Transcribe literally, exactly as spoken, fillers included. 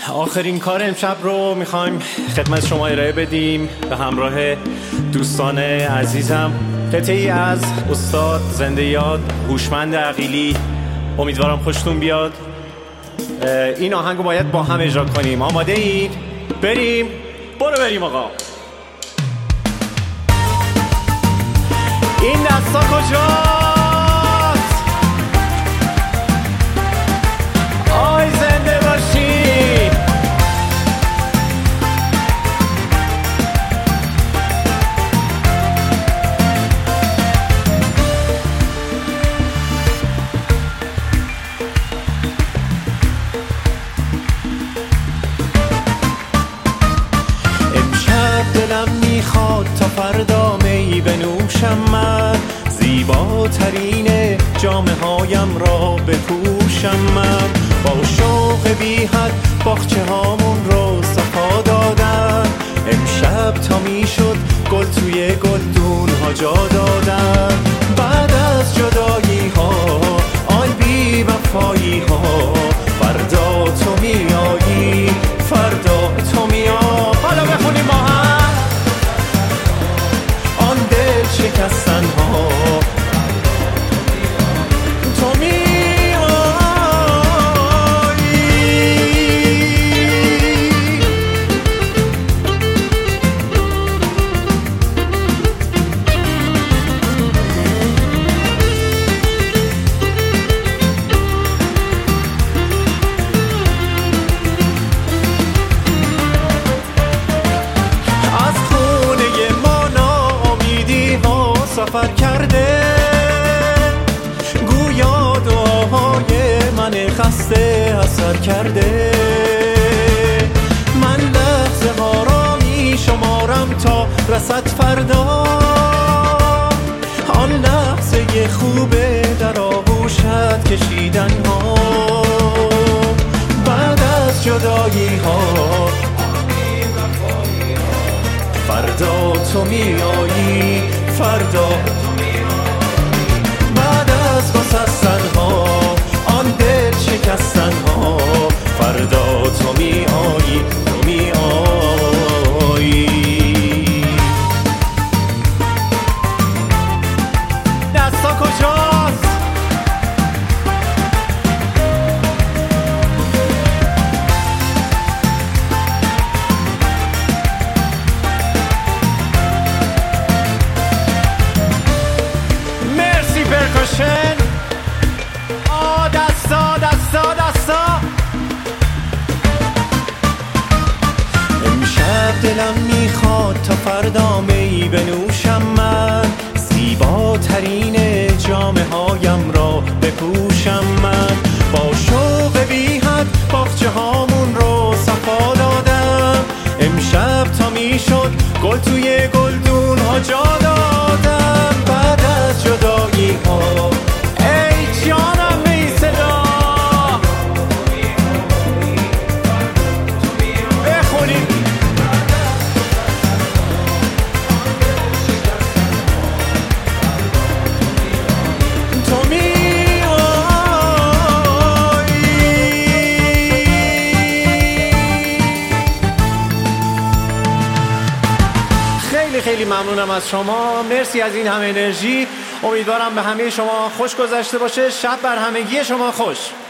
آخرین کار امشب رو میخوایم خدمت شما ارائه بدیم به همراه دوستان عزیزم. قطعی از استاد زنده یاد هوشمند عقیلی. امیدوارم خوشتون بیاد. این آهنگ رو باید با هم اجرا کنیم. آماده اید؟ بریم. برو بریم آقا. این دستا کجاست؟ آی زنده باشی. امشب دلم میخواد تا فردا می بنوشم، من زیباترین جامه هایم را بپوشم، من با شوق بی حد باغچه هامون رو صفا دادم. امشب تا میشد گل توی گلدون ها جا دادم. بعد از جدایی ها آی بی وفایی ها، فردا تو میایی، فردا تو میایی. حالا بخونیم با هم. آن دل شکستن ها تو میایی. سفر کرده گویا دعاهای من خسته اثر کرده. من لحظه ها را می شمارم تا رسد فردا، آن لحظه خوبه در آغوشت کشیدن ها. بعد از جدایی ها فردا تو میایی، فردا بعد از گسستن ها آن دل شکستن ها، فردا تو میایی، تو میایی. دستا کجاست؟ پرکشن. آه دستا دستا دستا. امشب دلم میخواد تا فردا می بنوشم، من زیباترین جامه هایم را بپوشم، من با شوق بی حد باغچه هامون رو صفا دادم. امشب تا میشد گل توی گلدون ها جا دادم. بعد از جدایی ها ای جانم ای صدا بخونیم. تو میایی. خیلی خیلی ممنونم از شما. مرسی از این همه انرژی. امیدوارم به همه شما خوش گذشته باشه. شب بر همگی شما خوش.